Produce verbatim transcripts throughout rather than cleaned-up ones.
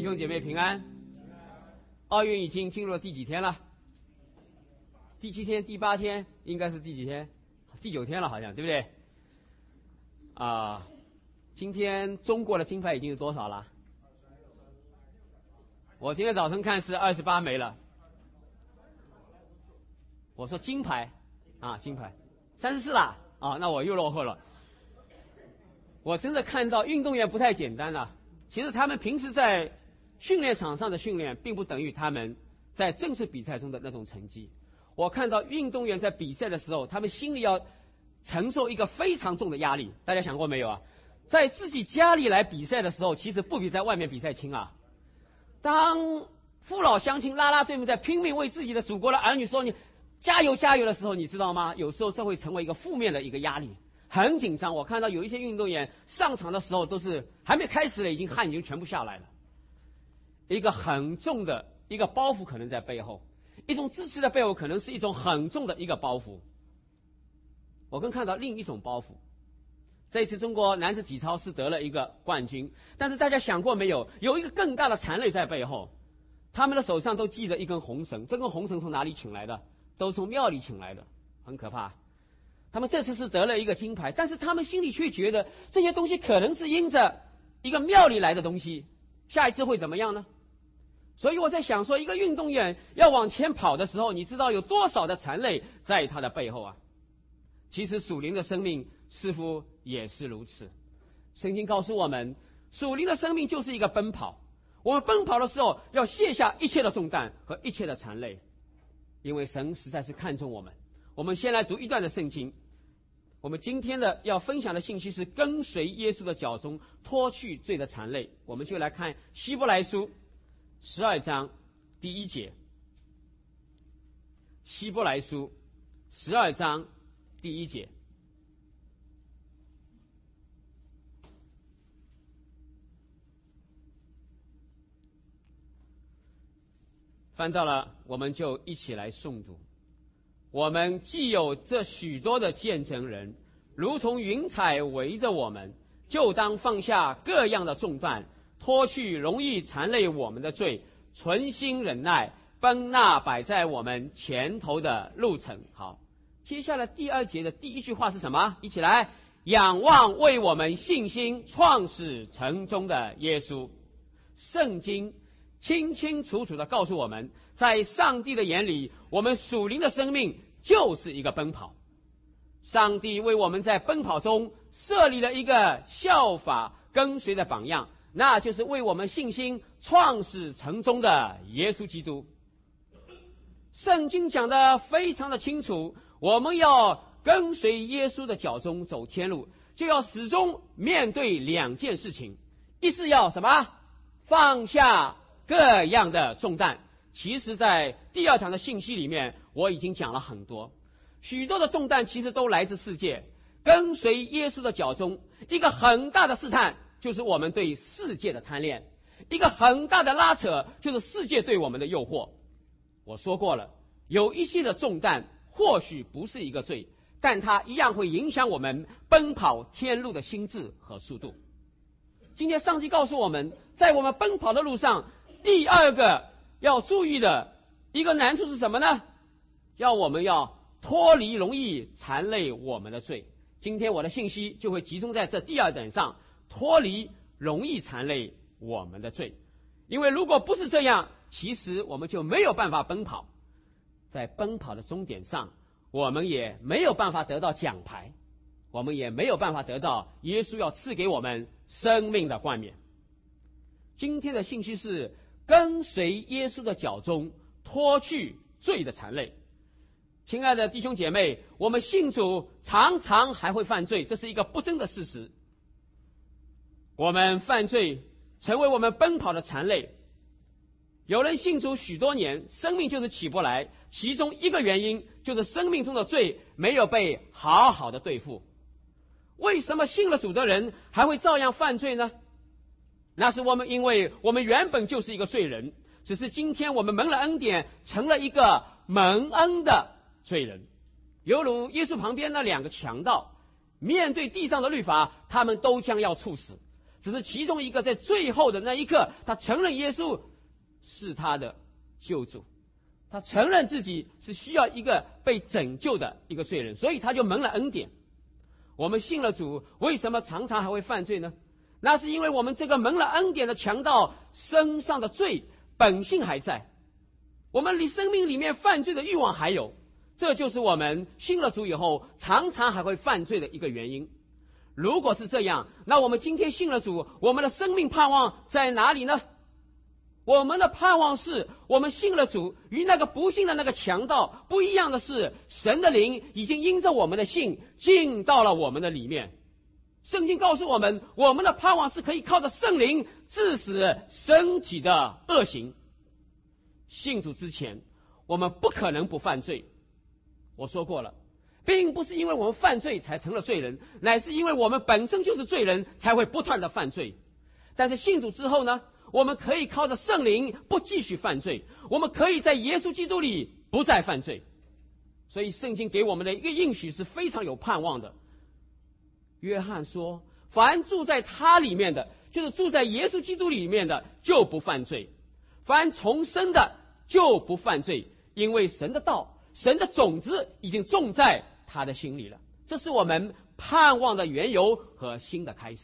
兄姐妹平安。奥运已经进入了第几天了？第七天、第八天，应该是第几天？第九天了，好像对不对？啊，今天中国的金牌已经有多少了？我今天早晨看是二十八枚了。我说金牌啊，金牌三十四啦啊，那我又落后了。我真的看到运动员不太简单了。其实他们平时在训练场上的训练，并不等于他们在正式比赛中的那种成绩。我看到运动员在比赛的时候，他们心里要承受一个非常重的压力。大家想过没有啊？在自己家里来比赛的时候，其实不比在外面比赛轻啊。当父老乡亲拉拉队们在拼命为自己的祖国的儿女说你加油加油的时候，你知道吗？有时候这会成为一个负面的一个压力，很紧张。我看到有一些运动员上场的时候，都是还没开始了，已经汗已经全部下来了。一个很重的一个包袱可能在背后，一种支持的背后可能是一种很重的一个包袱。我更看到另一种包袱。这一次中国男子体操是得了一个冠军，但是大家想过没有，有一个更大的残累在背后。他们的手上都系着一根红绳，这根红绳从哪里请来的？都是从庙里请来的，很可怕。他们这次是得了一个金牌，但是他们心里却觉得这些东西可能是因着一个庙里来的东西，下一次会怎么样呢？所以我在想说，一个运动员要往前跑的时候，你知道有多少的残累在他的背后啊？其实属灵的生命似乎也是如此。圣经告诉我们，属灵的生命就是一个奔跑。我们奔跑的时候，要卸下一切的重担和一切的残累，因为神实在是看重我们。我们先来读一段的圣经。我们今天的要分享的信息是跟随耶稣的脚中，脱去罪的残累。我们就来看希伯来书十二章第一节。希伯来书十二章第一节。翻到了，我们就一起来诵读。我们既有这许多的见证人，如同云彩围着我们，就当放下各样的重担，脱去容易缠累我们的罪，存心忍耐，奔那摆在我们前头的路程。好，接下来第二节的第一句话是什么？一起来，仰望为我们信心创始成终的耶稣。圣经清清楚楚地告诉我们，在上帝的眼里，我们属灵的生命就是一个奔跑。上帝为我们在奔跑中设立了一个效法跟随的榜样，那就是为我们信心创始成终的耶稣基督。圣经讲得非常的清楚，我们要跟随耶稣的脚中走天路，就要始终面对两件事情。一是要什么？放下各样的重担。其实在第二堂的信息里面，我已经讲了很多，许多的重担其实都来自世界。跟随耶稣的脚中，一个很大的试探就是我们对世界的贪恋，一个很大的拉扯就是世界对我们的诱惑。我说过了，有一些的重担或许不是一个罪，但它一样会影响我们奔跑天路的心智和速度。今天上帝告诉我们，在我们奔跑的路上，第二个要注意的一个难处是什么呢？要我们要脱离容易缠累我们的罪。今天我的信息就会集中在这第二点上，脱离容易缠累我们的罪。因为如果不是这样，其实我们就没有办法奔跑。在奔跑的终点上，我们也没有办法得到奖牌，我们也没有办法得到耶稣要赐给我们生命的冠冕。今天的信息是跟随耶稣的脚中，脱去罪的残累。亲爱的弟兄姐妹，我们信主常常还会犯罪，这是一个不争的事实。我们犯罪成为我们奔跑的残累。有人信主许多年，生命就是起不来，其中一个原因就是生命中的罪没有被好好的对付。为什么信了主的人还会照样犯罪呢？那是我们因为我们原本就是一个罪人，只是今天我们蒙了恩典，成了一个蒙恩的罪人。犹如耶稣旁边那两个强盗，面对地上的律法，他们都将要处死。 只是其中一个在最后的那一刻，他承认耶稣是他的救主，他承认自己是需要一个被拯救的一个罪人，所以他就蒙了恩典。我们信了主，为什么常常还会犯罪呢？那是因为我们这个蒙了恩典的强盗身上的罪本性还在，我们离生命里面犯罪的欲望还有，这就是我们信了主以后常常还会犯罪的一个原因。如果是这样，那我们今天信了主，我们的生命盼望在哪里呢？我们的盼望是，我们信了主，与那个不信的那个强盗不一样的是，神的灵已经因着我们的信进到了我们的里面。圣经告诉我们，我们的盼望是可以靠着圣灵治死身体的恶行。信主之前，我们不可能不犯罪。我说过了，并不是因为我们犯罪才成了罪人，乃是因为我们本身就是罪人，才会不断的犯罪。但是信主之后呢，我们可以靠着圣灵不继续犯罪，我们可以在耶稣基督里不再犯罪。所以圣经给我们的一个应许是非常有盼望的。约翰说，凡住在他里面的，就是住在耶稣基督里面的，就不犯罪；凡重生的就不犯罪，因为神的道，神的种子已经种在他的心里了。这是我们盼望的缘由和新的开始。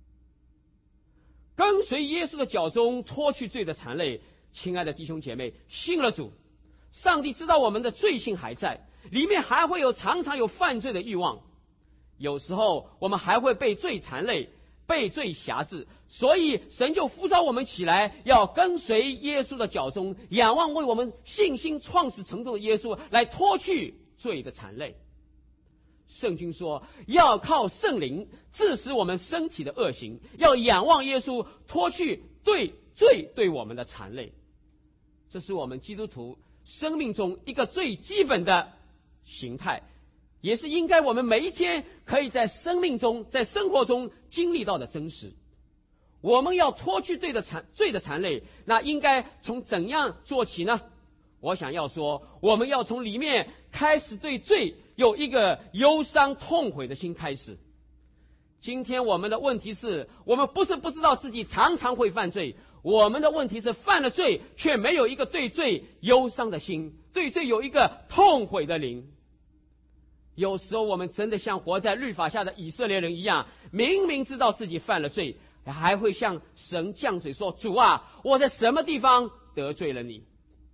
跟随耶稣的脚中脱去罪的残累，亲爱的弟兄姐妹，信了主，上帝知道我们的罪性还在，里面还会有常常有犯罪的欲望，有时候我们还会被罪残累，被罪辖制，所以神就呼召我们起来，要跟随耶稣的脚中，仰望为我们信心创始成终的耶稣，来脱去罪的残累。圣经说，要靠圣灵治死我们身体的恶行，要仰望耶稣脱去对罪对我们的残累。这是我们基督徒生命中一个最基本的形态，也是应该我们每一天可以在生命中在生活中经历到的真实。我们要脱去罪的残罪的残累，那应该从怎样做起呢？我想要说，我们要从里面开始对罪有一个忧伤痛悔的心开始。今天我们的问题是，我们不是不知道自己常常会犯罪，我们的问题是犯了罪却没有一个对罪忧伤的心，对罪有一个痛悔的灵。有时候我们真的像活在律法下的以色列人一样，明明知道自己犯了罪，还会向神犟嘴说，主啊，我在什么地方得罪了你？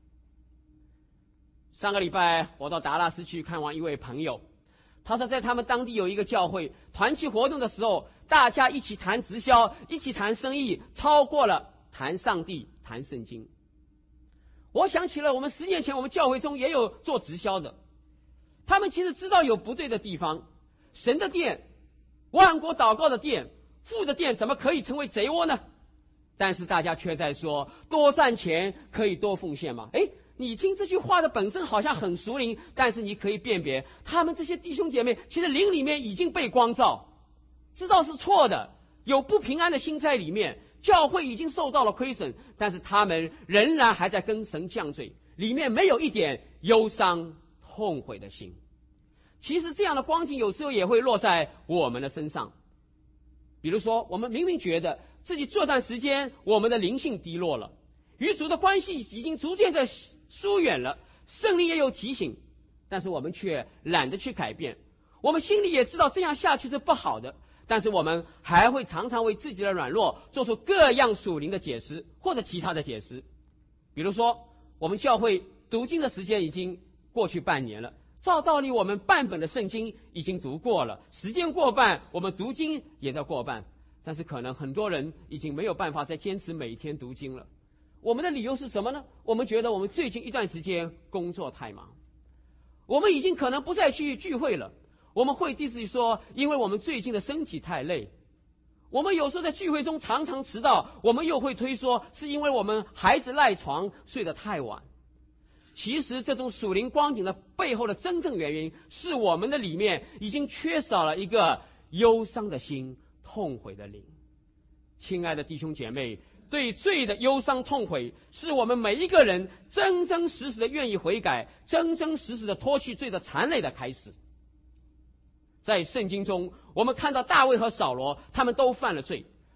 上个礼拜我到达拉斯去看望一位朋友，他说在他们当地有一个教会团契活动的时候，大家一起谈直销，一起谈生意，超过了谈上帝谈圣经。我想起了我们十年前我们教会中也有做直销的，他们其实知道有不对的地方，神的殿，万国祷告的殿，父的殿怎么可以成为贼窝呢？但是大家却在说，多赚钱可以多奉献吗？诶，你听这句话的本身好像很熟灵，但是你可以辨别，他们这些弟兄姐妹其实灵里面已经被光照，知道是错的，有不平安的心在里面，教会已经受到了亏损，但是他们仍然还在跟神犟嘴，里面没有一点忧伤痛悔的心。其实这样的光景有时候也会落在我们的身上。比如说，我们明明觉得自己这段时间我们的灵性低落了，与主的关系已经逐渐在疏远了，圣灵也有提醒，但是我们却懒得去改变。我们心里也知道这样下去是不好的，但是我们还会常常为自己的软弱做出各样属灵的解释或者其他的解释。比如说，我们教会读经的时间已经过去半年了，照道理我们半本的圣经已经读过了，时间过半，我们读经也在过半，但是可能很多人已经没有办法再坚持每天读经了。我们的理由是什么呢？我们觉得我们最近一段时间工作太忙，我们已经可能不再去聚会了。我们会第四说，因为我们最近的身体太累。我们有时候在聚会中常常迟到，我们又会推说是因为我们孩子赖床睡得太晚。其实这种属灵光景的背后的真正原因，是我们的里面已经缺少了一个忧伤的心，痛悔的灵。亲爱的弟兄姐妹，对罪的忧伤痛悔，是我们每一个人真真实实的愿意悔改，真真实实的脱去罪的残累的开始。在圣经中，我们看到大卫和扫罗他们都犯了罪，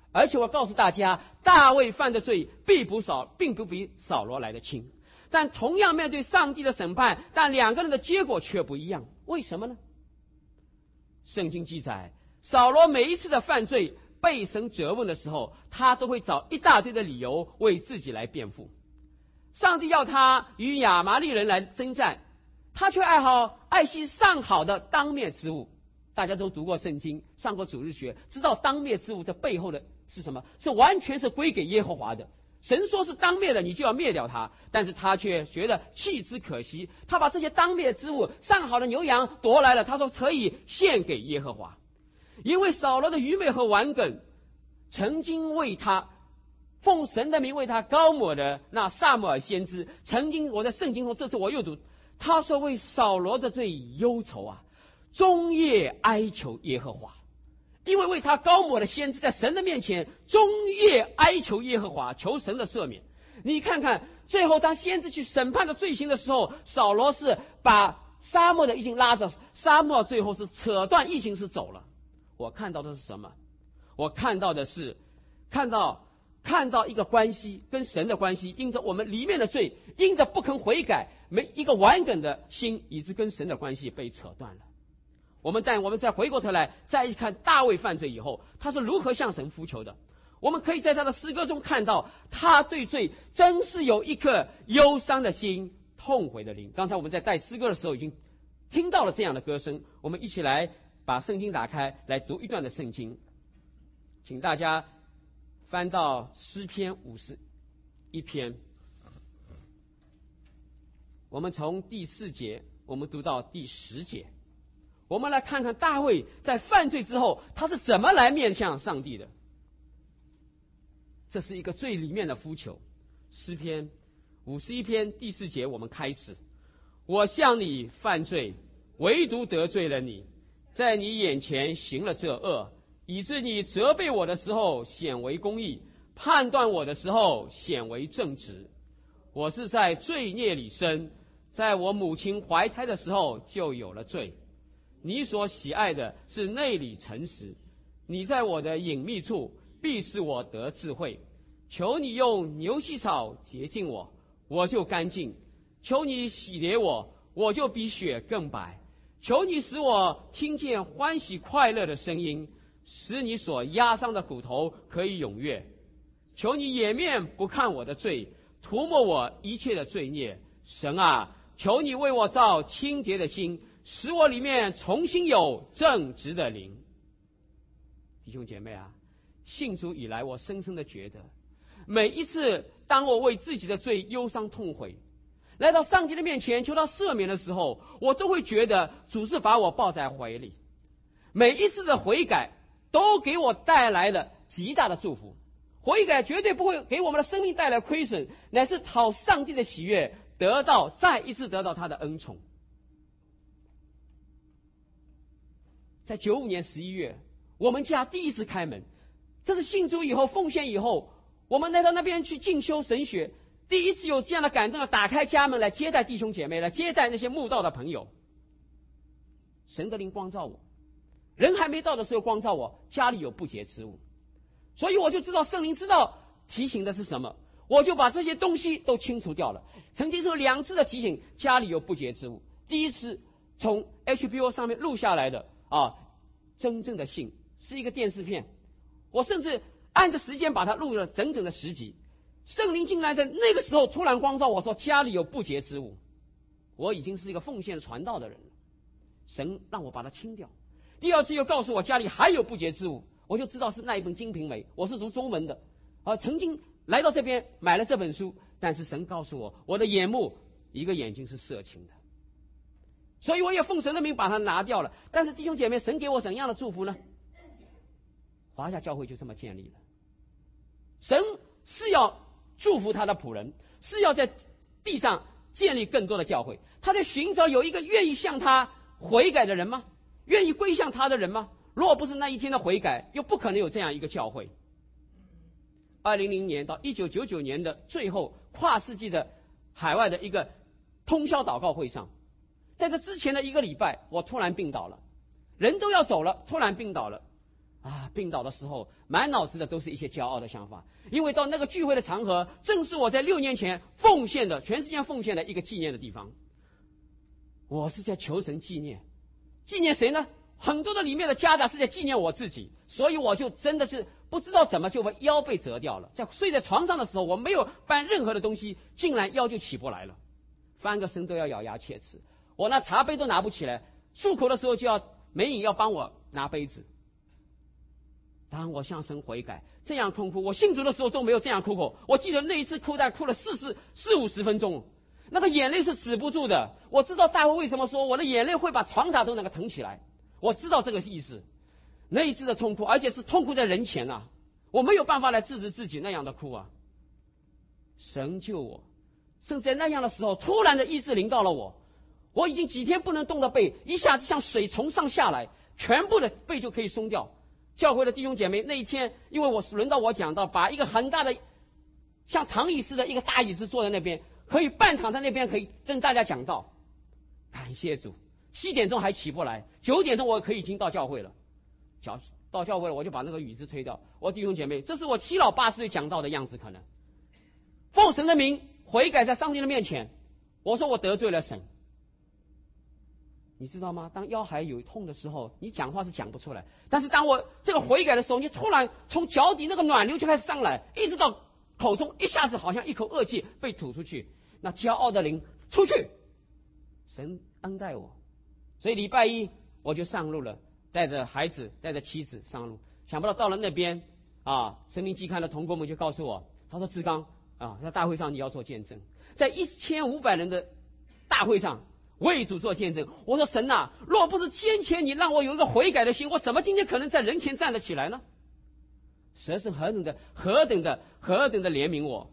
而且我告诉大家，大卫犯的罪并不少，并不比扫罗来的轻。但同样面对上帝的审判，但两个人的结果却不一样。为什么呢？圣经记载，扫罗每一次的犯罪被神责问的时候，他都会找一大堆的理由为自己来辩护。上帝要他与亚玛力人来征战，他却爱好爱惜上好的当灭之物。大家都读过圣经，上过主日学，知道当灭之物这背后的是什么？是完全是归给耶和华的。神说是当灭的，你就要灭掉它，但是他却觉得弃之可惜，他把这些当灭之物上好的牛羊夺来了，他说可以献给耶和华。因为扫罗的愚昧和顽梗，曾经为他奉神的名为他膏抹的那撒母耳先知，曾经我在圣经中，这次我又读，他说为扫罗的罪忧愁啊，终夜哀求耶和华。因为为他膏抹的先知在神的面前终夜哀求耶和华，求神的赦免。你看看最后当先知去审判的罪行的时候，扫罗是把撒母耳的衣襟拉着，撒母耳最后是扯断衣襟是走了。我看到的是什么？我看到的是看到看到一个关系，跟神的关系，因着我们里面的罪，因着不肯悔改，没一个完整的心，以致跟神的关系被扯断了。我们但我们再回过头来再一看大卫犯罪以后，他是如何向神呼求的。我们可以在他的诗歌中看到，他对罪真是有一颗忧伤的心，痛悔的灵。刚才我们在带诗歌的时候已经听到了这样的歌声。我们一起来把圣经打开，来读一段的圣经。请大家翻到诗篇五十一篇，我们从第四节我们读到第十节。我们来看看大卫在犯罪之后，他是怎么来面向上帝的。这是一个最里面的呼求。诗篇五十一篇第四节，我们开始：我向你犯罪，唯独得罪了你，在你眼前行了这恶，以致你责备我的时候显为公义，判断我的时候显为正直。我是在罪孽里生，在我母亲怀胎的时候就有了罪。你所喜爱的是内里诚实，你在我的隐秘处必使我得智慧。求你用牛膝草洁净我，我就干净；求你洗涤我，我就比雪更白。求你使我听见欢喜快乐的声音，使你所压伤的骨头可以踊跃。求你掩面不看我的罪，涂抹我一切的罪孽。神啊，求你为我造清洁的心，使我里面重新有正直的灵。弟兄姐妹啊，信主以来，我深深的觉得，每一次当我为自己的罪忧伤痛悔，来到上帝的面前求他赦免的时候，我都会觉得主是把我抱在怀里。每一次的悔改都给我带来了极大的祝福。悔改绝对不会给我们的生命带来亏损，乃是讨上帝的喜悦，得到再一次得到他的恩宠。在九五年十一月，我们家第一次开门，这是信主以后奉献以后，我们来到那边去进修神学，第一次有这样的感动，要打开家门来接待弟兄姐妹，来接待那些慕道的朋友。神的灵光照我，人还没到的时候光照我，家里有不洁之物，所以我就知道圣灵知道提醒的是什么，我就把这些东西都清除掉了。曾经是有两次的提醒，家里有不洁之物。第一次从 H B O 上面录下来的啊，真正的信是一个电视片，我甚至按着时间把它录了整整的十集。圣灵竟然在那个时候突然光照我说家里有不洁之物，我已经是一个奉献传道的人了，神让我把它清掉。第二次又告诉我家里还有不洁之物，我就知道是那一本《金瓶梅》，我是读中文的，啊，曾经来到这边买了这本书，但是神告诉我，我的眼目一个眼睛是色情的，所以我也奉神的名把它拿掉了。但是弟兄姐妹，神给我怎样的祝福呢？华夏教会就这么建立了。神是要祝福他的仆人，是要在地上建立更多的教会，他在寻找有一个愿意向他悔改的人吗？愿意归向他的人吗？若不是那一天的悔改，又不可能有这样一个教会。二零零零年到一九九九年的最后跨世纪的海外的一个通宵祷告会上，在这之前的一个礼拜，我突然病倒了，人都要走了，突然病倒了。 啊，病倒的时候，满脑子的都是一些骄傲的想法，因为到那个聚会的场合，正是我在六年前奉献的全世界奉献的一个纪念的地方。我是在求神纪念，纪念谁呢？很多的里面的家长是在纪念我自己，所以我就真的是不知道怎么就把腰被折掉了，在睡在床上的时候，我没有搬任何的东西，竟然腰就起不来了，翻个身都要咬牙切齿，我那茶杯都拿不起来，漱口的时候就要梅影要帮我拿杯子。当我向神悔改，这样痛哭，我信主的时候都没有这样哭过。我记得那一次哭大概哭了四十四五十分钟，那个眼泪是止不住的。我知道大卫为什么说我的眼泪会把床榻都那个腾起来，我知道这个意思。那一次的痛哭，而且是痛哭在人前啊，我没有办法来制止自己那样的哭啊。神救我，甚至在那样的时候，突然的医治临到了我，我已经几天不能动的背，一下子像水从上下来，全部的背就可以松掉。教会的弟兄姐妹，那一天因为我轮到我讲到，把一个很大的像躺椅似的一个大椅子坐在那边，可以半躺在那边，可以跟大家讲道。感谢主，七点钟还起不来，九点钟我可以已经到教会了。教到教会了，我就把那个椅子推掉。我弟兄姐妹，这是我七老八十岁讲道的样子，可能奉神的名悔改在上帝的面前，我说我得罪了神。你知道吗？当腰还有痛的时候，你讲话是讲不出来。但是当我这个悔改的时候，你突然从脚底那个暖流就开始上来，一直到口中，一下子好像一口恶气被吐出去。那骄傲的灵出去，神恩待我，所以礼拜一我就上路了，带着孩子，带着妻子上路。想不到到了那边啊，生命季刊的同工们就告诉我，他说志刚啊，在大会上你要做见证，在一千五百人的大会上。为主做见证，我说神啊，若不是先前你让我有一个悔改的心，我怎么今天可能在人前站得起来呢？神是何等的何等的何等的怜悯我。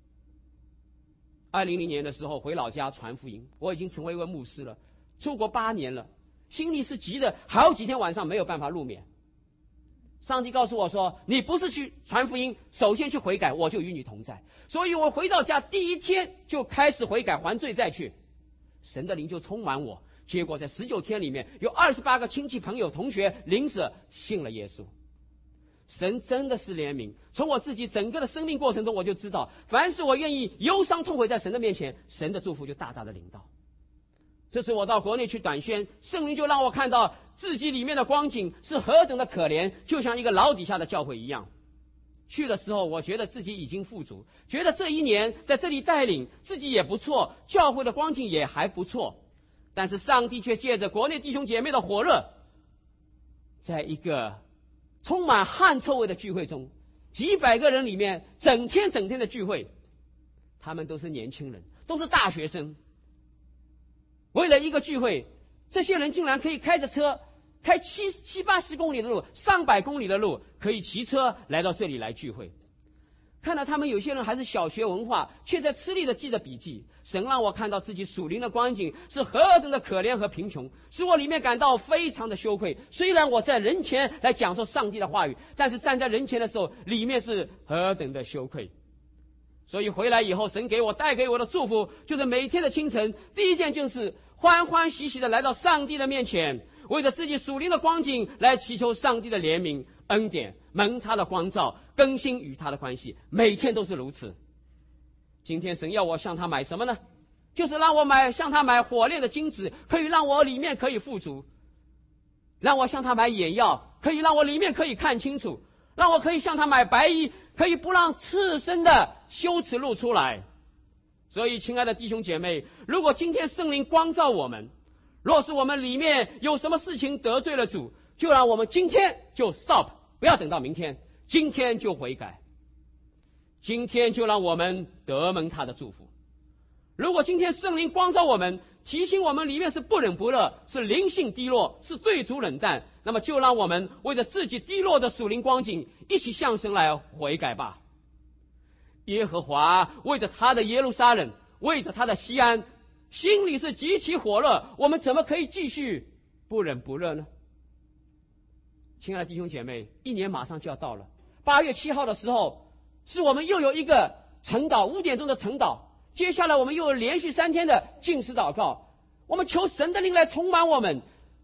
二零零年的时候回老家传福音，我已经成为一位牧师了，出国八年了，心里是急的，好几天晚上没有办法入眠。上帝告诉我说，你不是去传福音，首先去悔改，我就与你同在。所以我回到家第一天就开始悔改，还罪再去。神的灵就充满我，结果在十九天里面，有二十八个亲戚朋友同学临死信了耶稣。神真的是怜悯，从我自己整个的生命过程中，我就知道，凡是我愿意忧伤痛悔在神的面前，神的祝福就大大的临到。这次我到国内去短宣，圣灵就让我看到自己里面的光景是何等的可怜，就像一个牢底下的教会一样。去的时候，我觉得自己已经富足，觉得这一年在这里带领自己也不错，教会的光景也还不错。但是上帝却借着国内弟兄姐妹的火热，在一个充满汗臭味的聚会中，几百个人里面，整天整天的聚会，他们都是年轻人，都是大学生。为了一个聚会，这些人竟然可以开着车开七七八十公里的路，上百公里的路，可以骑车来到这里来聚会。看到他们有些人还是小学文化，却在吃力的记着笔记。神让我看到自己属灵的光景是何等的可怜和贫穷，使我里面感到非常的羞愧。虽然我在人前来讲述上帝的话语，但是站在人前的时候，里面是何等的羞愧。所以回来以后，神给我带给我的祝福，就是每天的清晨，第一件就是欢欢喜喜的来到上帝的面前，为着自己属灵的光景来祈求上帝的怜悯恩典，蒙他的光照，更新与他的关系，每天都是如此。今天神要我向他买什么呢？就是让我买向他买火炼的金子，可以让我里面可以富足；让我向他买眼药，可以让我里面可以看清楚；让我可以向他买白衣，可以不让赤身的羞耻露出来。所以亲爱的弟兄姐妹，如果今天圣灵光照我们，若是我们里面有什么事情得罪了主，就让我们今天就 stop， 不要等到明天，今天就悔改，今天就让我们得蒙他的祝福。如果今天圣灵光照我们，提醒我们里面是不冷不热，是灵性低落，是对主冷淡，那么就让我们为着自己低落的属灵光景，一起向神来悔改吧。耶和华为着他的耶路撒冷，为着他的西安，心里是极其火热，我们怎么可以继续不冷不热呢？亲爱的弟兄姐妹，一年马上就要到了，八月七号的时候，是我们又有一个晨祷，五点钟的晨祷，接下来我们又有连续三天的禁食祷告，我们求神的灵来充满我们，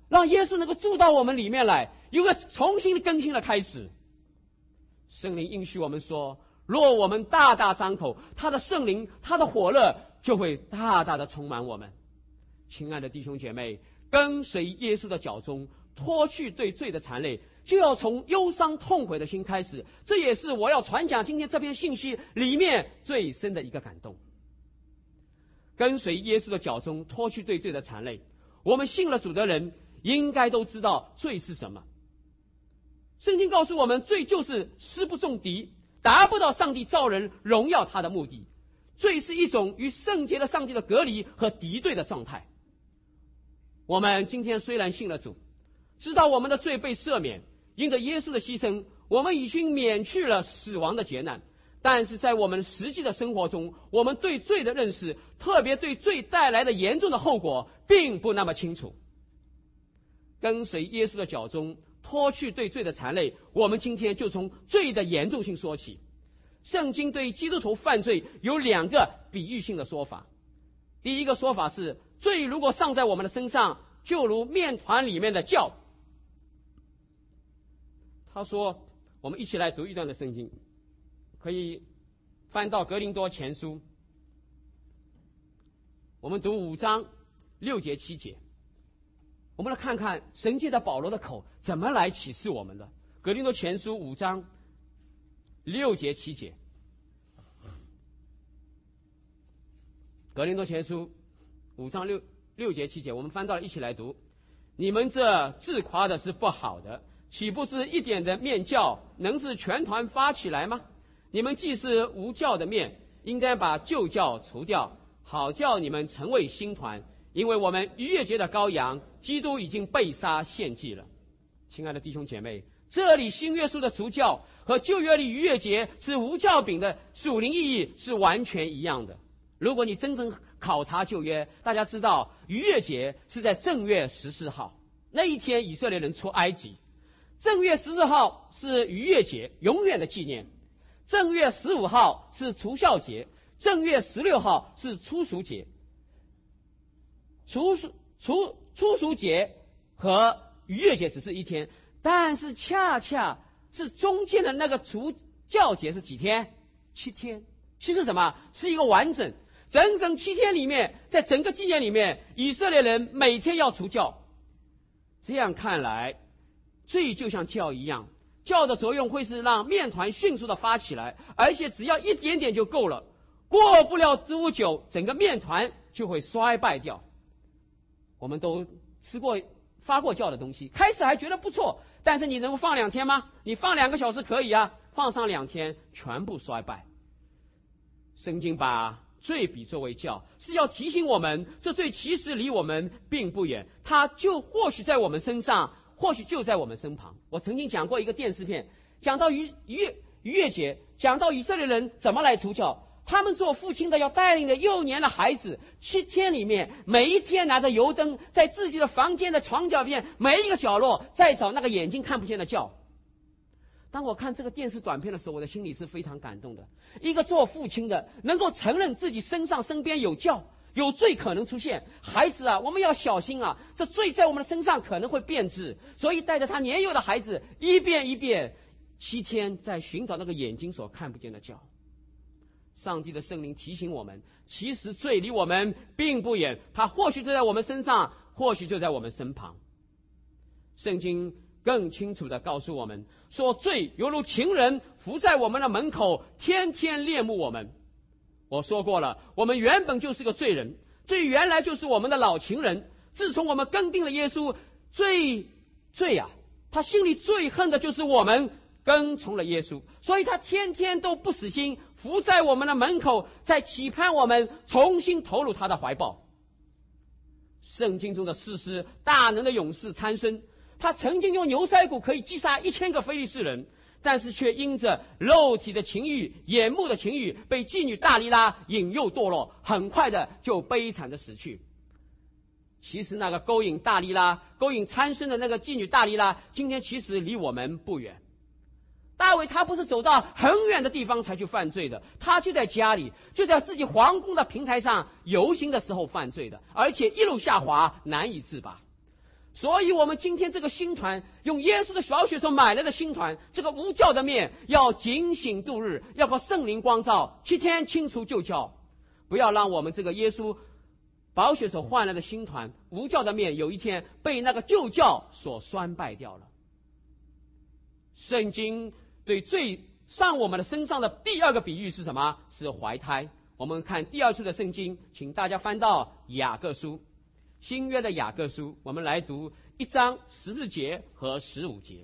让耶稣能够住到我们里面来，有个重新的更新的开始。圣灵应许我们说，若我们大大张口，他的圣灵，他的火热就会大大的充满我们。亲爱的弟兄姐妹，跟随耶稣的脚踪，脱去对罪的缠累，就要从忧伤痛悔的心开始。这也是我要传讲今天这篇信息里面最深的一个感动。跟随耶稣的脚踪，脱去对罪的缠累，我们信了主的人应该都知道罪是什么。圣经告诉我们，罪就是施不中敌，达不到上帝造人荣耀他的目的。罪是一种与圣洁的上帝的隔离和敌对的状态。我们今天虽然信了主，知道我们的罪被赦免，因着耶稣的牺牲，我们已经免去了死亡的劫难，但是在我们实际的生活中，我们对罪的认识，特别对罪带来的严重的后果并不那么清楚。跟随耶稣的脚踪，脱去对罪的缠累，我们今天就从罪的严重性说起。圣经对基督徒犯罪有两个比喻性的说法。第一个说法是，罪如果上在我们的身上，就如面团里面的酵。他说，我们一起来读一段的圣经，可以翻到格林多前书，我们读五章六节七节。我们来看看神借着保罗的口怎么来启示我们的。格林多前书五章六节七节，格林多前书五章六六节七节，我们翻到了，一起来读。你们这自夸的是不好的，岂不是一点的面酵能使全团发起来吗？你们既是无酵的面，应该把旧酵除掉，好叫你们成为新团。因为我们逾越节的羔羊基督已经被杀献祭了。亲爱的弟兄姐妹，这里新约书的除酵和旧约里逾越节是无酵饼的属灵意义是完全一样的。如果你真正考察旧约，大家知道逾越节是在正月十四号那一天，以色列人出埃及。正月十四号是逾越节，永远的纪念。正月十五号是除酵节，正月十六号是初熟节。初熟初初熟节和逾越节只是一天，但是恰恰是中间的那个除酵节是几天？七天。其实什么？是一个完整，整整七天里面，在整个纪念里面，以色列人每天要除酵。这样看来，罪就像酵一样，酵的作用会是让面团迅速的发起来，而且只要一点点就够了，过不了多久，整个面团就会衰败掉。我们都吃过发过酵的东西，开始还觉得不错，但是你能够放两天吗？你放两个小时可以啊，放上两天全部衰败。圣经把罪比作为酵，是要提醒我们，这罪其实离我们并不远，它就或许在我们身上，或许就在我们身旁。我曾经讲过一个电视片，讲到逾越逾越节，讲到以色列人怎么来除酵。他们做父亲的要带领着幼年的孩子，七天里面每一天拿着油灯，在自己的房间的床脚边每一个角落在找那个眼睛看不见的酵。当我看这个电视短片的时候，我的心里是非常感动的。一个做父亲的能够承认自己身上身边有酵，有罪可能出现，孩子啊，我们要小心啊，这罪在我们的身上可能会变质，所以带着他年幼的孩子一遍一遍七天在寻找那个眼睛所看不见的酵。上帝的圣灵提醒我们，其实罪离我们并不远，它或许就在我们身上，或许就在我们身旁。圣经更清楚地告诉我们说，罪犹如情人伏在我们的门口，天天恋慕我们。我说过了，我们原本就是个罪人，罪原来就是我们的老情人。自从我们跟定了耶稣，罪罪啊，他心里最恨的就是我们跟从了耶稣，所以他天天都不死心，伏在我们的门口，在期盼我们重新投入他的怀抱。圣经中的士师，大能的勇士参孙，他曾经用牛腮骨可以击杀一千个非利士人，但是却因着肉体的情欲、眼目的情欲，被妓女大利拉引诱堕落，很快的就悲惨的死去。其实那个勾引大利拉、勾引参孙的那个妓女大利拉，今天其实离我们不远。大卫他不是走到很远的地方才去犯罪的，他就在家里，就在自己皇宫的平台上游行的时候犯罪的，而且一路下滑，难以自拔。 所以我们今天这个新团，用耶稣的小血所买来的新团，这个无教的面要警醒度日，要靠圣灵光照，七天清除旧教，不要让我们这个耶稣宝血所换来的新团无教的面，有一天被那个旧教所衰败掉了。圣经对罪上我们的身上的第二个比喻是什么？是怀胎。我们看第二处的圣经，请大家翻到雅各书，新约的雅各书，我们来读一章十四节和十五节。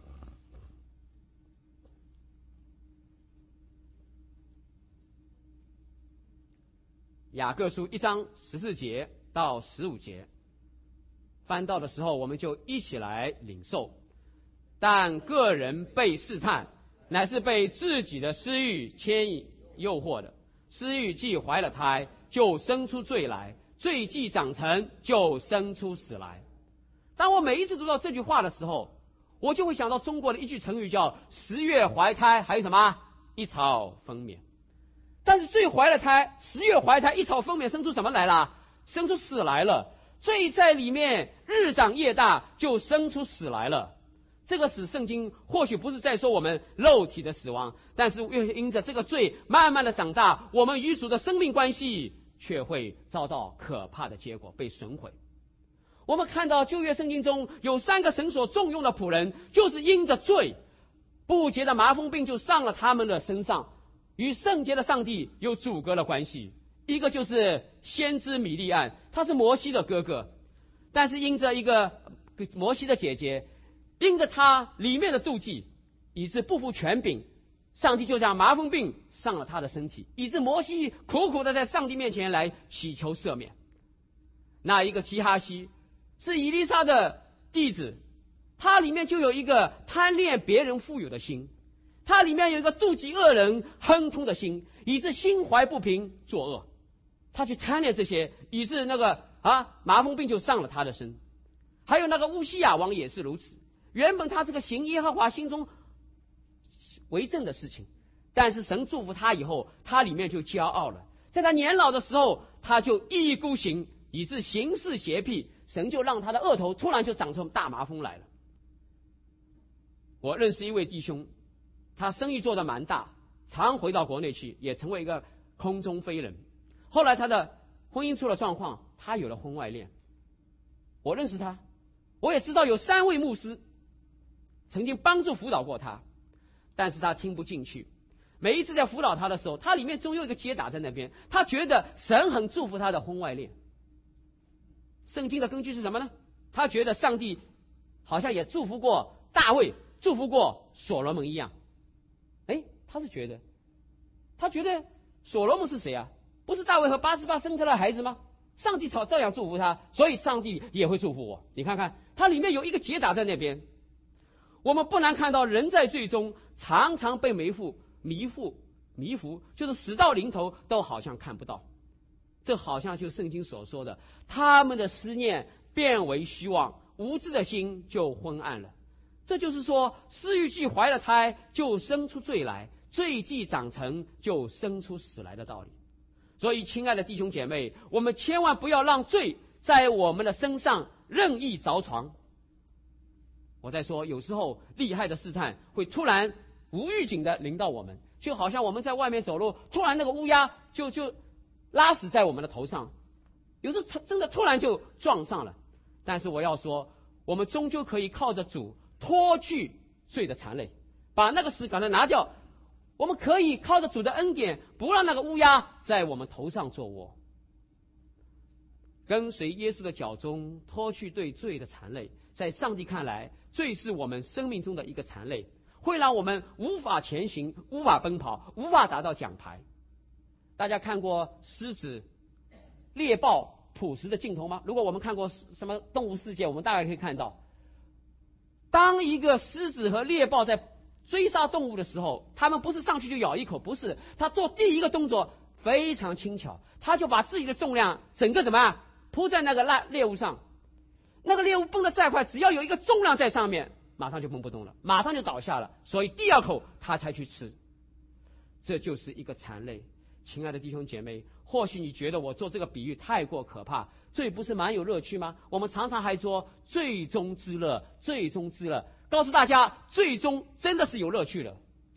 雅各书一章十四节到十五节，翻到的时候我们就一起来领受。但个人被试探，乃是被自己的私欲牵引诱惑的。私欲既怀了胎，就生出罪来；罪既长成，就生出死来。当我每一次读到这句话的时候，我就会想到中国的一句成语叫十月怀胎，还有什么一草丰绵。但是罪怀了胎，十月怀胎，一草丰绵，生出什么来了？生出死来了。罪在里面日长夜大，就生出死来了。这个死，圣经或许不是在说我们肉体的死亡，但是因着这个罪慢慢的长大，我们与主的生命关系却会遭到可怕的结果，被损毁。我们看到旧约圣经中有三个神所重用的仆人，就是因着罪，不洁的麻风病就上了他们的身上，与圣洁的上帝有阻隔的关系。一个就是先知米利暗，他是摩西的哥哥，但是因着一个摩西的姐姐，因着他里面的妒忌，以致不服权柄，上帝就将麻风病上了他的身体，以致摩西苦苦的在上帝面前来祈求赦免。那一个基哈西是以利沙的弟子，他里面就有一个贪恋别人富有的心，他里面有一个妒忌恶人亨通的心，以致心怀不平作恶，他去贪恋这些，以致那个啊麻风病就上了他的身。还有那个乌西亚王也是如此，原本他是个行耶和华心中为正的事情，但是神祝福他以后，他里面就骄傲了，在他年老的时候，他就一意孤行，以致行事邪僻，神就让他的额头突然就长出大麻风来了。我认识一位弟兄，他生意做得蛮大，常回到国内去，也成为一个空中飞人。后来他的婚姻出了状况，他有了婚外恋。我认识他，我也知道有三位牧师曾经帮助辅导过他，但是他听不进去。每一次在辅导他的时候，他里面总有一个结打在那边，他觉得神很祝福他的婚外恋。圣经的根据是什么呢？他觉得上帝好像也祝福过大卫，祝福过所罗门一样。哎，他是觉得，他觉得所罗门是谁啊？不是大卫和八十八生出来的孩子吗？上帝照照样祝福他，所以上帝也会祝福我。你看看，他里面有一个结打在那边。我们不难看到，人在罪中常常被迷惑、迷惑、迷伏，就是死到临头都好像看不到。这好像就是圣经所说的，他们的思念变为虚妄，无知的心就昏暗了。这就是说，私欲既怀了胎，就生出罪来；罪既长成，就生出死来的道理。所以，亲爱的弟兄姐妹，我们千万不要让罪在我们的身上任意着床。我在说，有时候厉害的试探会突然无预警的临到我们，就好像我们在外面走路，突然那个乌鸦就就拉死在我们的头上，有时它真的突然就撞上了。但是我要说，我们终究可以靠着主脱去罪的缠累，把那个死赶快拿掉。我们可以靠着主的恩典，不让那个乌鸦在我们头上做窝。跟随耶稣的脚中，脱去对罪的缠累。在上帝看来，罪是我们生命中的一个缠累，会让我们无法前行，无法奔跑，无法达到奖牌。大家看过狮子、猎豹捕食的镜头吗？如果我们看过什么动物世界，我们大概可以看到，当一个狮子和猎豹在追杀动物的时候，他们不是上去就咬一口，不是，他做第一个动作非常轻巧，他就把自己的重量整个怎么样铺在那个猎物上。那个猎物蹦得再快，只要有一个重量在上面，马上就蹦不动了，马上就倒下了，所以第二口他才去吃。这就是一个缠累。 亲爱的弟兄姐妹，或许你觉得我做这个比喻太过可怕，罪不是蛮有乐趣吗？我们常常还说罪中之乐，罪中之乐，告诉大家，最终真的是有乐趣了。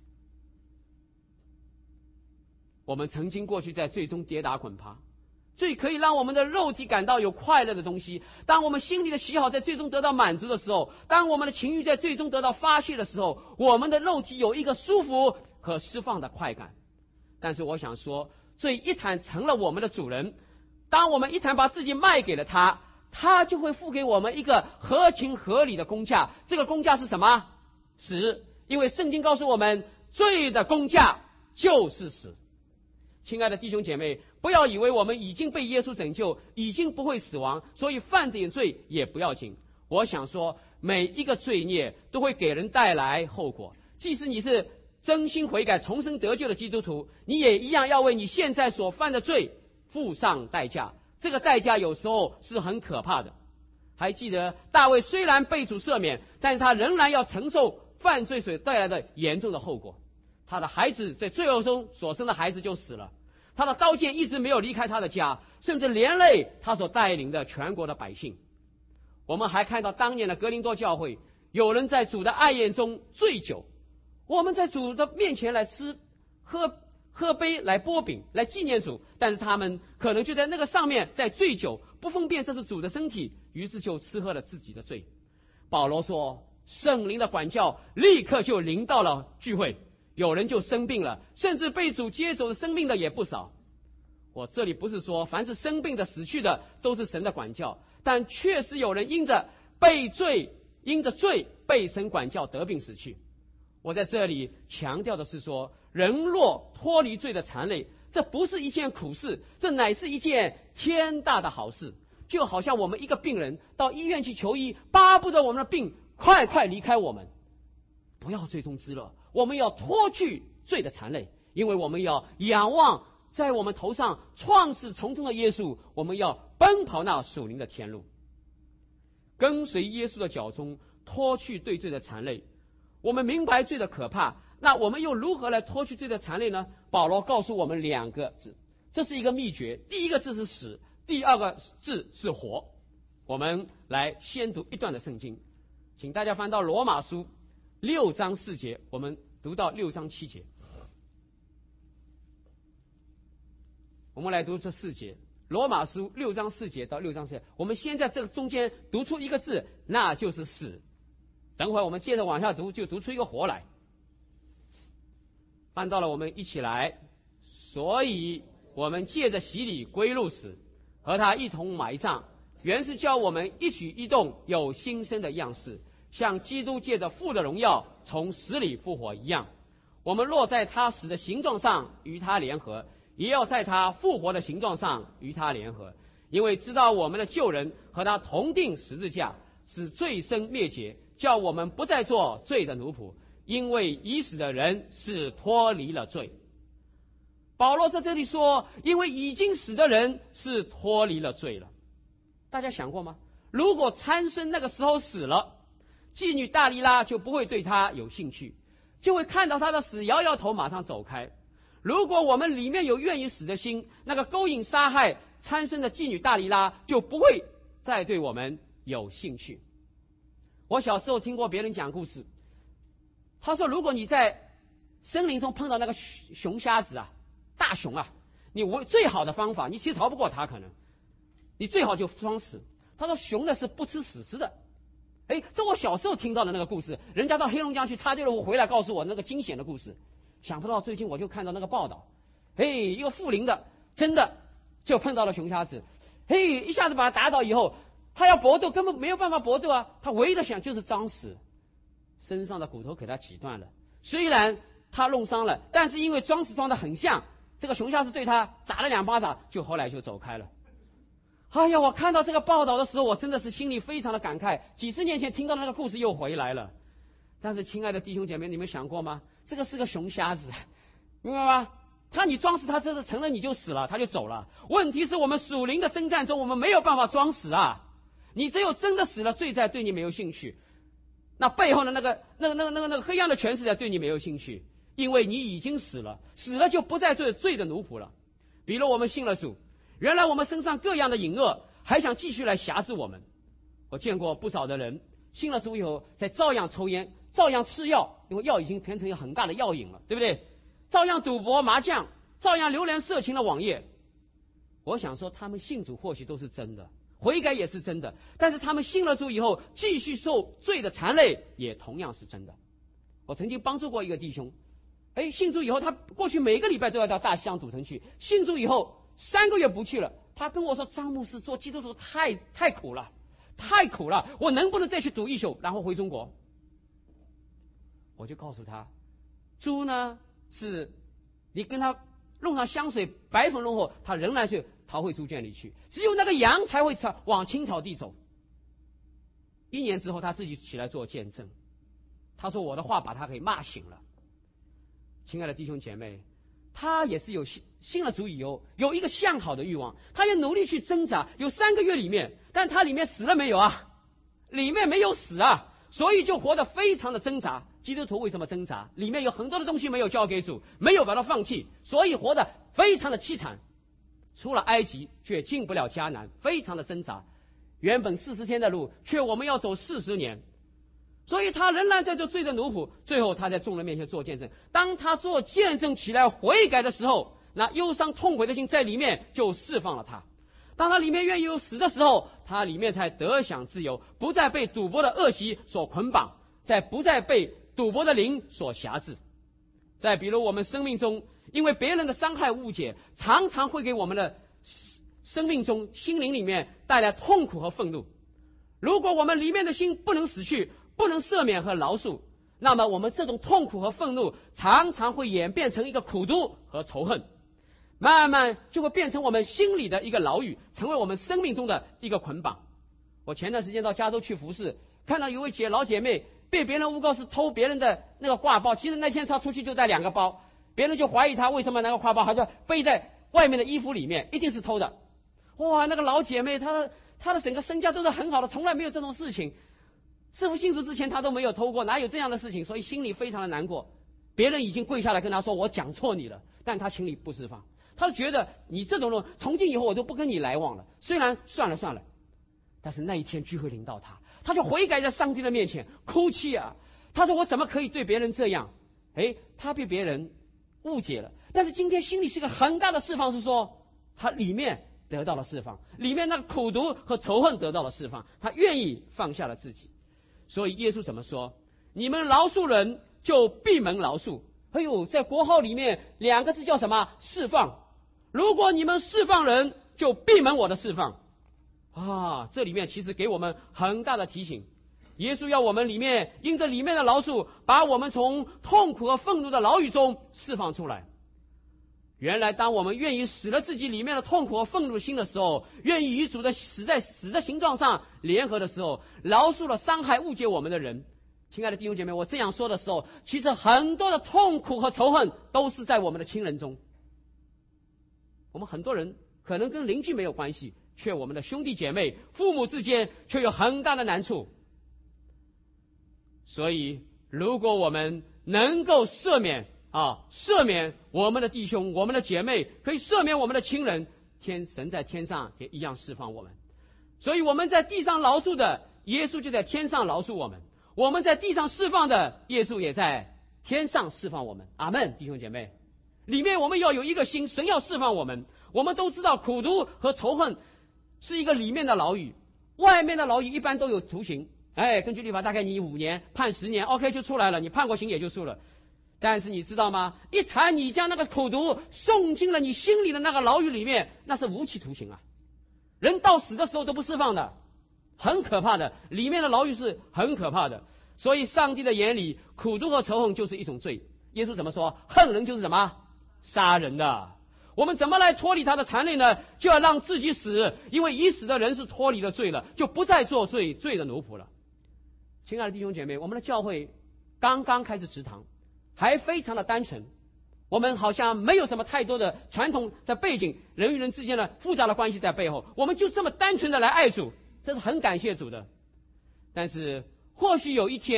我们曾经过去在罪中跌打滚爬，罪可以让我们的肉体感到有快乐的东西。当我们心里的喜好在最终得到满足的时候，当我们的情欲在最终得到发泄的时候，我们的肉体有一个舒服和释放的快感。但是我想说，罪一旦成了我们的主人，当我们一旦把自己卖给了他，他就会付给我们一个合情合理的工价。这个工价是什么？死。因为圣经告诉我们，罪的工价就是死。亲爱的弟兄姐妹，不要以为我们已经被耶稣拯救，已经不会死亡，所以犯点罪也不要紧。我想说，每一个罪孽都会给人带来后果。即使你是真心悔改、重生得救的基督徒，你也一样要为你现在所犯的罪付上代价。这个代价有时候是很可怕的。还记得大卫虽然被主赦免，但是他仍然要承受犯罪所带来的严重的后果。他的孩子在罪恶中所生的孩子就死了，他的刀剑一直没有离开他的家，甚至连累他所带领的全国的百姓。我们还看到当年的哥林多教会，有人在主的爱宴中醉酒，我们在主的面前来吃喝喝杯来擘饼来纪念主，但是他们可能就在那个上面在醉酒，不分辨这是主的身体，于是就吃喝了自己的罪。保罗说，圣灵的管教立刻就临到了聚会，有人就生病了，甚至被主接走的生命的也不少。我这里不是说凡是生病的死去的都是神的管教，但确实有人因着被罪因着罪被神管教得病死去。我在这里强调的是说，人若脱离罪的缠累，这不是一件苦事，这乃是一件天大的好事。就好像我们一个病人到医院去求医，巴不得我们的病快快离开我们。不要罪中之乐，我们要脱去罪的缠累，因为我们要仰望在我们头上创始从终的耶稣，我们要奔跑那属灵的天路，跟随耶稣的脚中，脱去对罪的缠累。我们明白罪的可怕，那我们又如何来脱去罪的缠累呢？保罗告诉我们两个字，这是一个秘诀。第一个字是死，第二个字是活。我们来先读一段的圣经，请大家翻到罗马书六章四节，我们读到六章七节。我们来读这四节，罗马书六章四节到六章四节。我们先在这个中间读出一个字，那就是死。等会儿我们接着往下读，就读出一个活来。翻到了，我们一起来。所以我们借着洗礼归入死，和他一同埋葬，原是叫我们一举一动有新生的样式，像基督借着父的荣耀从死里复活一样。我们若在他死的形状上与他联合，也要在他复活的形状上与他联合，因为知道我们的旧人和他同定十字架，使罪生灭绝，叫我们不再做罪的奴仆，因为已死的人是脱离了罪。保罗在这里说，因为已经死的人是脱离了罪了。大家想过吗？如果参孙那个时候死了，妓女大利拉就不会对他有兴趣，就会看到他的死摇摇头马上走开。如果我们里面有愿意死的心，那个勾引杀害参孙的妓女大利拉就不会再对我们有兴趣。我小时候听过别人讲故事，他说如果你在森林中碰到那个熊瞎子啊，大熊啊，你最好的方法，你其实逃不过他，可能你最好就装死。他说熊呢是不吃死尸的。哎，这我小时候听到的那个故事，人家到黑龙江去插队了，我回来告诉我那个惊险的故事。想不到最近我就看到那个报道，嘿，一个富林的真的就碰到了熊瞎子，嘿，一下子把他打倒以后，他要搏斗根本没有办法搏斗啊，他唯一的想就是装死，身上的骨头给他挤断了。虽然他弄伤了，但是因为装死装得很像，这个熊瞎子对他打了两巴掌，就后来就走开了。哎呀，我看到这个报道的时候，我真的是心里非常的感慨，几十年前听到的那个故事又回来了。但是亲爱的弟兄姐妹，你们想过吗？这个是个熊瞎子，明白吗？他你装死，他真的成了你就死了，他就走了。问题是我们属灵的征战中，我们没有办法装死啊！你只有真的死了，罪在对你没有兴趣，那背后的那个那个那个那个那个黑暗的权势在对你没有兴趣。 因为你已经死了，死了就不再做罪的奴仆了。比如我们信了主，原来我们身上各样的隐恶还想继续来辖制我们。我见过不少的人信了主以后，在照样抽烟，照样吃药，因为药已经变成一个很大的药瘾了，对不对？照样赌博麻将，照样浏览色情的网页。我想说，他们信主或许都是真的，悔改也是真的，但是他们信了主以后，继续受罪的缠累也同样是真的。我曾经帮助过一个弟兄，哎，信主以后，他过去每个礼拜都要到大西洋赌城去，信主以后三个月不去了，他跟我说：“张牧师，做基督徒太太苦了，太苦了，我能不能再去赌一宿，然后回中国？”我就告诉他，猪呢是你跟他弄上香水，白粉弄后，他仍然是逃回猪圈里去，只有那个羊才会往青草地走。一年之后，他自己起来做见证，他说我的话把他给骂醒了。亲爱的弟兄姐妹，他也是有信信了主以后，有一个向好的欲望，他也努力去挣扎，有三个月里面，但他里面死了没有啊？里面没有死啊，所以就活得非常的挣扎。基督徒为什么挣扎？里面有很多的东西没有交给主，没有把它放弃，所以活得非常的凄惨。出了埃及却进不了迦南，非常的挣扎。原本四十天的路，却我们要走四十年，所以他仍然在做罪的奴仆。最后他在众人面前做见证，当他做见证起来悔改的时候，那忧伤痛悔的心在里面就释放了他。当他里面愿意有死的时候，他里面才得享自由，不再被赌博的恶习所捆绑，再不再被赌博的灵所辖制。再比如我们生命中因为别人的伤害误解，常常会给我们的生命中心灵里面带来痛苦和愤怒。如果我们里面的心不能死去，不能赦免和饶恕，那么我们这种痛苦和愤怒常常会演变成一个苦毒和仇恨，慢慢就会变成我们心里的一个牢狱，成为我们生命中的一个捆绑。我前段时间到加州去服侍，看到有位姐老姐妹被别人诬告是偷别人的那个挎包，其实那天她出去就带两个包，别人就怀疑她为什么那个挎包还是背在外面的衣服里面，一定是偷的。哇，那个老姐妹她的她的整个身家都是很好的，从来没有这种事情，师父信主之前她都没有偷过，哪有这样的事情？所以心里非常的难过。别人已经跪下来跟她说我讲错你了，但她心里不释放，她觉得你这种人从今以后我就不跟你来往了。虽然算了算了，但是那一天聚会临到她，她就悔改在上帝的面前哭泣啊。她说我怎么可以对别人这样？哎，她被别人误解了，但是今天心里是个很大的释放，是说她里面得到了释放，里面那个苦毒和仇恨得到了释放，她愿意放下了自己。所以耶稣怎么说？你们饶恕人，就闭门饶恕。哎呦，在国号里面两个字叫什么？释放。如果你们释放人，就闭门我的释放啊！这里面其实给我们很大的提醒。耶稣要我们里面因着里面的饶恕，把我们从痛苦和愤怒的牢狱中释放出来。原来当我们愿意死了自己里面的痛苦和愤怒心的时候，愿意与主的死在死的形状上联合的时候，饶恕了伤害误解我们的人。亲爱的弟兄姐妹，我这样说的时候，其实很多的痛苦和仇恨都是在我们的亲人中。我们很多人可能跟邻居没有关系，却我们的兄弟姐妹、父母之间却有很大的难处。所以如果我们能够赦免啊，赦免我们的弟兄、我们的姐妹，可以赦免我们的亲人，天神在天上也一样释放我们。所以我们在地上饶恕的，耶稣就在天上饶恕我们；我们在地上释放的，耶稣也在天上释放我们。阿们，弟兄姐妹，里面我们要有一个心，神要释放我们。我们都知道苦毒和仇恨是一个里面的牢狱，外面的牢狱一般都有徒刑，哎，根据律法大概你五年判十年 OK 就出来了，你判过刑也就输了。但是你知道吗？一谈你将那个苦毒送进了你心里的那个牢狱里面，那是无期徒刑啊！人到死的时候都不释放的，很可怕的，里面的牢狱是很可怕的。所以上帝的眼里，苦毒和仇恨就是一种罪。耶稣怎么说？恨人就是什么？杀人的。我们怎么来脱离他的缠累呢？就要让自己死，因为已死的人是脱离了罪了，就不再做罪罪的奴仆了。亲爱的弟兄姐妹，我们的教会刚刚开始植堂，还非常的单纯，我们好像没有什么太多的传统在背景，人与人之间的复杂的关系在背后，我们就这么单纯的来爱主，这是很感谢主的。但是或许有一天，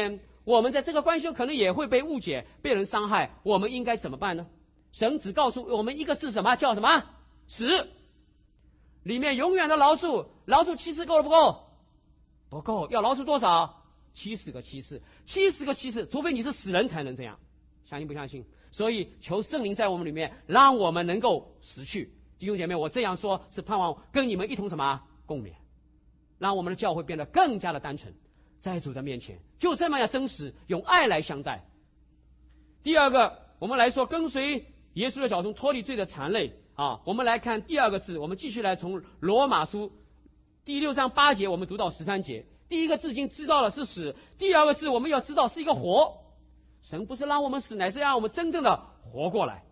我们在这个关系中可能也会被误解，被人伤害，我们应该怎么办呢？神只告诉我们一个是什么，叫什么？死。里面永远的饶恕，饶恕七次够了不够？不够，要饶恕多少？七十个七次，七十个七次，除非你是死人才能这样，相信不相信？所以求圣灵在我们里面，让我们能够死去。弟兄姐妹，我这样说是盼望跟你们一同什么共勉，让我们的教会变得更加的单纯，在主的面前就这么样真实，用爱来相待。第二个，我们来说跟随耶稣的脚中脱离罪的缠累啊。我们来看第二个字，我们继续来从罗马书第六章八节，我们读到十三节。第一个字已经知道了是死，第二个字我们要知道是一个活。神不是让我们死，乃是让我们真正的活过来。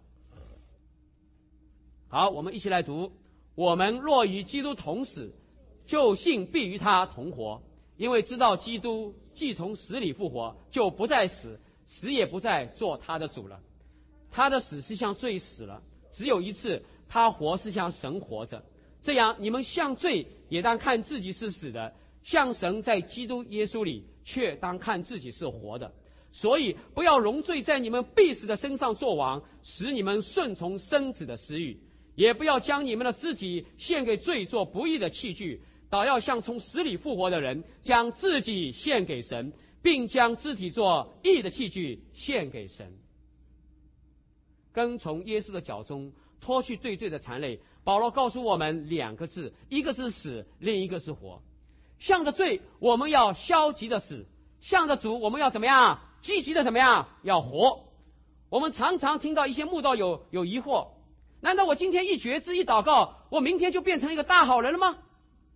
好，我们一起来读：我们若与基督同死，就信必与他同活，因为知道基督既从死里复活，就不再死，死也不再做他的主了。他的死是向罪死了，只有一次；他活是向神活着。这样，你们向罪也当看自己是死的，向神在基督耶稣里却当看自己是活的。所以不要容罪在你们必死的身上作王，使你们顺从身子的私欲；也不要将你们的肢体献给罪做不义的器具，倒要像从死里复活的人，将自己献给神，并将肢体做义的器具献给神。跟从耶稣的脚中脱去对罪的缠累，保罗告诉我们两个字，一个是死，另一个是活。向着罪我们要消极的死，向着主我们要怎么样？积极的怎么样？要活。我们常常听到一些慕道友有疑惑，难道我今天一决志一祷告，我明天就变成一个大好人了吗？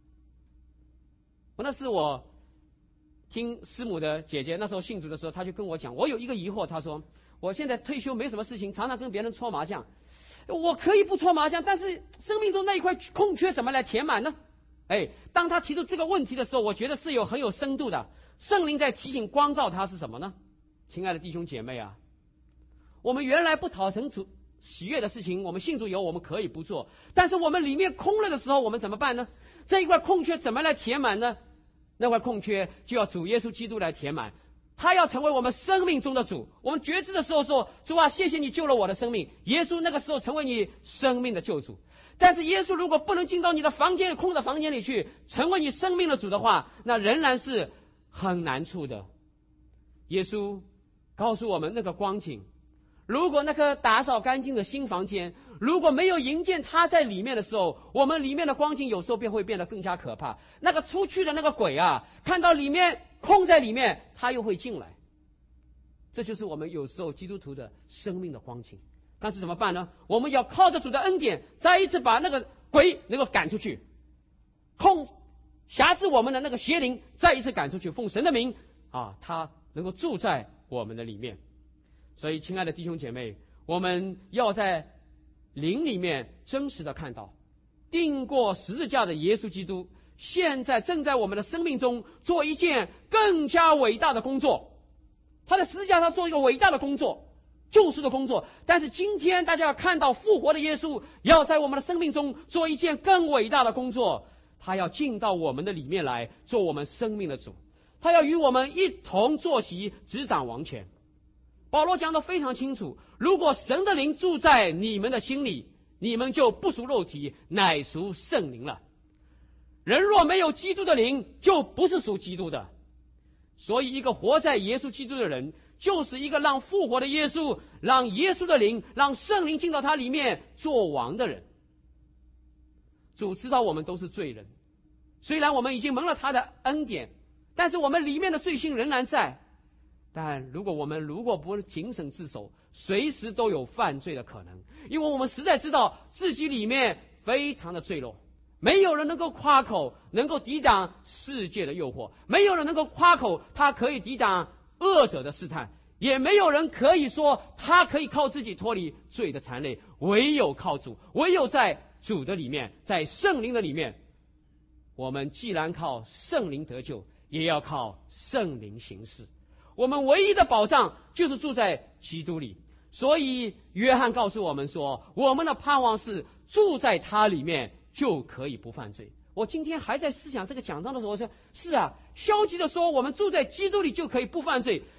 那是我听师母的姐姐那时候信主的时候，她就跟我讲，我有一个疑惑，她说我现在退休没什么事情，常常跟别人搓麻将，我可以不搓麻将，但是生命中那一块空缺怎么来填满呢？哎，当他提出这个问题的时候，我觉得是有很有深度的。圣灵在提醒光照他是什么呢？亲爱的弟兄姐妹啊，我们原来不讨神主喜悦的事情，我们信主以后我们可以不做，但是我们里面空了的时候，我们怎么办呢？这一块空缺怎么来填满呢？那块空缺就要主耶稣基督来填满，他要成为我们生命中的主。我们决志的时候说，主啊，谢谢你救了我的生命，耶稣那个时候成为你生命的救主。但是耶稣如果不能进到你的房间里，空的房间里去，成为你生命的主的话，那仍然是很难处的。耶稣告诉我们那个光景，如果那个打扫干净的新房间如果没有迎见他在里面的时候，我们里面的光景有时候便会变得更加可怕。那个出去的那个鬼啊，看到里面空在里面，他又会进来。这就是我们有时候基督徒的生命的光景。但是怎么办呢？我们要靠着主的恩典，再一次把那个鬼能够赶出去，控辖制我们的那个邪灵再一次赶出去，奉神的名啊，他能够住在我们的里面。所以亲爱的弟兄姐妹，我们要在灵里面真实的看到钉过十字架的耶稣基督现在正在我们的生命中做一件更加伟大的工作。他在十字架上做一个伟大的工作，救赎的工作。但是今天大家要看到复活的耶稣要在我们的生命中做一件更伟大的工作，他要进到我们的里面来做我们生命的主，他要与我们一同坐席执掌王权。保罗讲得非常清楚，如果神的灵住在你们的心里，你们就不属肉体，乃属圣灵了。人若没有基督的灵，就不是属基督的。所以一个活在耶稣基督的人，就是一个让复活的耶稣，让耶稣的灵，让圣灵进到他里面做王的人。主知道我们都是罪人，虽然我们已经蒙了他的恩典，但是我们里面的罪性仍然在。但如果我们如果不谨慎自守，随时都有犯罪的可能，因为我们实在知道自己里面非常的坠落。没有人能够夸口能够抵挡世界的诱惑，没有人能够夸口他可以抵挡恶者的试探，也没有人可以说他可以靠自己脱离罪的缠累，唯有靠主，唯有在主的里面，在圣灵的里面。我们既然靠圣灵得救，也要靠圣灵行事。我们唯一的保障就是住在基督里。所以约翰告诉我们说，我们的盼望是住在他里面就可以不犯罪。我今天还在思想这个讲章的时候，我说是啊，消极的说我们住在基督里就可以不犯罪，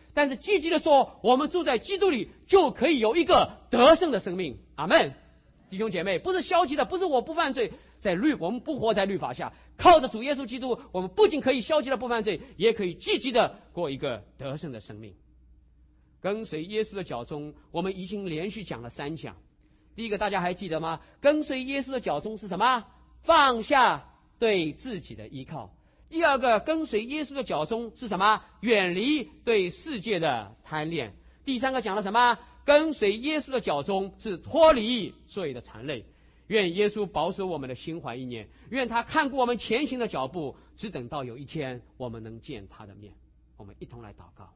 但是积极的说，我们住在基督里就可以有一个得胜的生命。阿们。弟兄姐妹，不是消极的，不是我不犯罪，在律我们不活在律法下，靠着主耶稣基督，我们不仅可以消极的不犯罪，也可以积极的过一个得胜的生命。跟随耶稣的脚踪，我们已经连续讲了三讲。第一个大家还记得吗？跟随耶稣的脚踪是什么？放下对自己的依靠。第二个，跟随耶稣的脚踪是什么？远离对世界的贪恋。第三个讲了什么？跟随耶稣的脚踪是脱离罪的缠累。愿耶稣保守我们的心怀意念，愿他看顾我们前行的脚步，只等到有一天我们能见他的面。我们一同来祷告。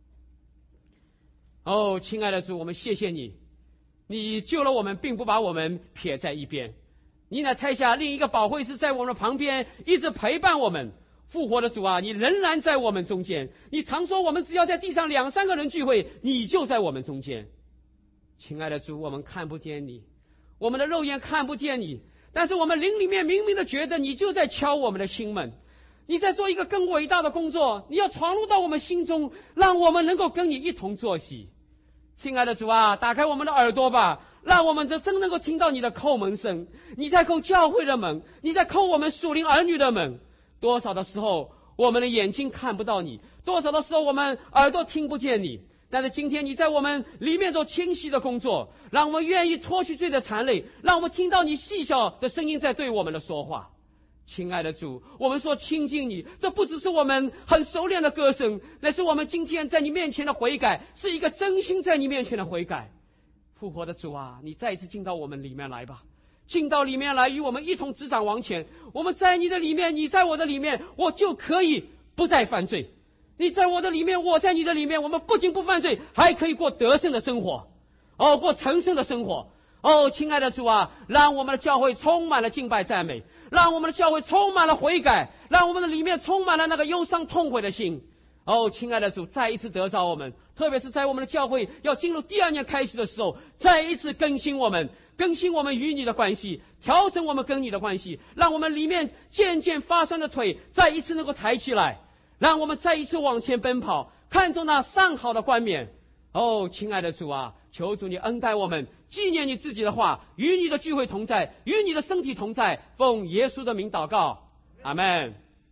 哦，亲爱的主，我们谢谢你，你救了我们，并不把我们撇在一边，你乃差下另一个保惠师在我们的旁边，一直陪伴我们。复活的主啊，你仍然在我们中间。你常说我们只要在地上两三个人聚会，你就在我们中间。亲爱的主，我们看不见你，我们的肉眼看不见你，但是我们灵里面明明的觉得你就在敲我们的心门，你在做一个更伟大的工作，你要闯入到我们心中，让我们能够跟你一同作喜。亲爱的主啊，打开我们的耳朵吧，让我们这真能够听到你的叩门声。你在叩教会的门，你在叩我们属灵儿女的门。多少的时候我们的眼睛看不到你，多少的时候我们耳朵听不见你，但是今天你在我们里面做清晰的工作，让我们愿意脱去罪的缠累，让我们听到你细小的声音在对我们的说话。亲爱的主，我们说亲近你，这不只是我们很熟练的歌声，乃是我们今天在你面前的悔改，是一个真心在你面前的悔改。复活的主啊，你再一次进到我们里面来吧，进到里面来，与我们一同执掌往前。我们在你的里面，你在我的里面，我就可以不再犯罪。你在我的里面，我在你的里面，我们不仅不犯罪，还可以过得胜的生活，哦，过成圣的生活。哦，亲爱的主啊，让我们的教会充满了敬拜赞美，让我们的教会充满了悔改，让我们的里面充满了那个忧伤痛悔的心。哦，亲爱的主，再一次得着我们，特别是在我们的教会要进入第二年开始的时候，再一次更新我们，更新我们与你的关系，调整我们跟你的关系，让我们里面渐渐发酸的腿再一次能够抬起来，让我们再一次往前奔跑，看重那上好的冠冕。哦，亲爱的主啊，求主你恩待我们，纪念你自己的话，与你的聚会同在，与你的身体同在，奉耶稣的名祷告，阿们。